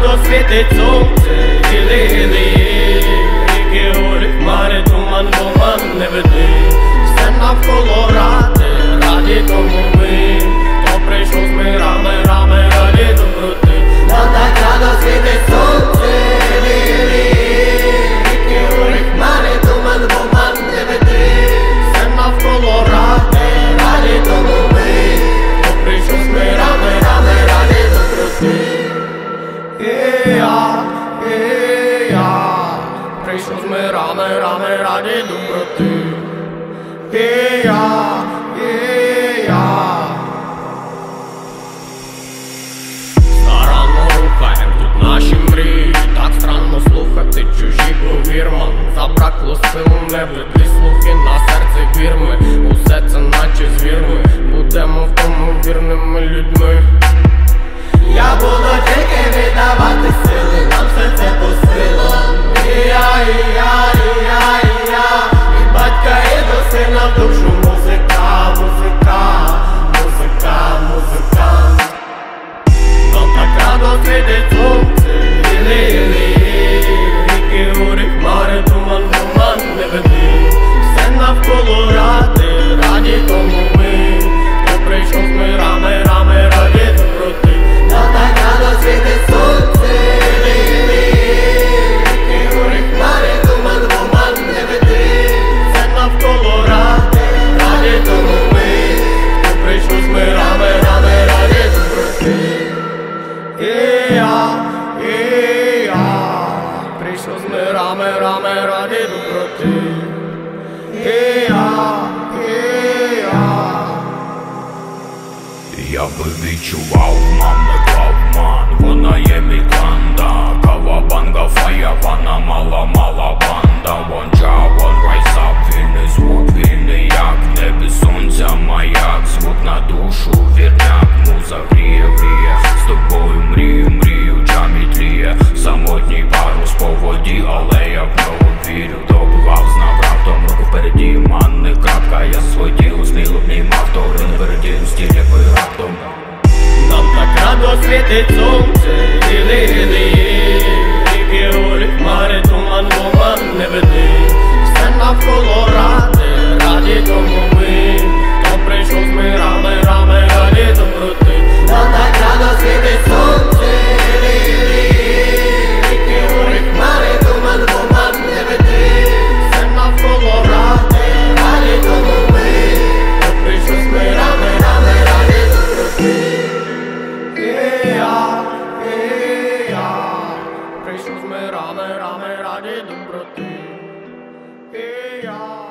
радо світить сонце, гіли-гіли, ріки, гори, хмари, туман, туман не веди. Все навколо раді тому ми, хто прийшов з мирами, раді доброти. Нам так радо світить сонце, гіли-гіли, ріки, гори, хмари, туман, туман не веди. Все навколо раді тому ми, хто прийшов з мирами, раді доброти. Прийшов з мирами, раді доброти. Старанно рухаєм тут наші мрії. Так странно слухати чужі, повірма. Забракло сил, не влети слухи на серце вірми. Усе це наче звірми, будемо в тому вірними людьми. Я буду тільки віддавати сили, нам все це по силам. Від батька і до сина в душу музика. Нам так радо світить сонце, гіли-гіли, ріки, гори, хмари, туман, туман не веди. Все навколо раді тому ми, хто прийшов з мирами, раді доброти. Нам так радо світить сонце, гіли-гіли, ріки, гори, хмари, туман, туман не веди. Все навколо раді тому ми, хто прийшов з мирами, раді доброти. Прийшов з мирами, раді доброти. Я би відчував, мам, не клавман. Вона є мій клан, да. Кавабанга, фая, вона мала банда. One job, one rise up, вільний звук, вільний як в небі сонця маяк. Звук на душу, вірняк, муза гріє. З тобою мрію, джамі тліє. Самотній парус по воді, але я в нього вірю. Добивав, знав раптом, руку впереді, ман, не крапка. Я своє тіло сміло обнімав, то не переді, стіль, як ви раптом. Нам так радо світить сонце, гіли-гіли, ріки, гори, хмари, туман, туман не веди. Все навколо раді тому ми, хто прийшов з мирами, раді доброти. Нам так радо світить сонце, гіли-гіли, ріки, гори, хмари, туман, туман не веди. Все навколо раді тому ми, хто прийшов з мирами, раді доброти. Прийшов з мирами, раді доброти.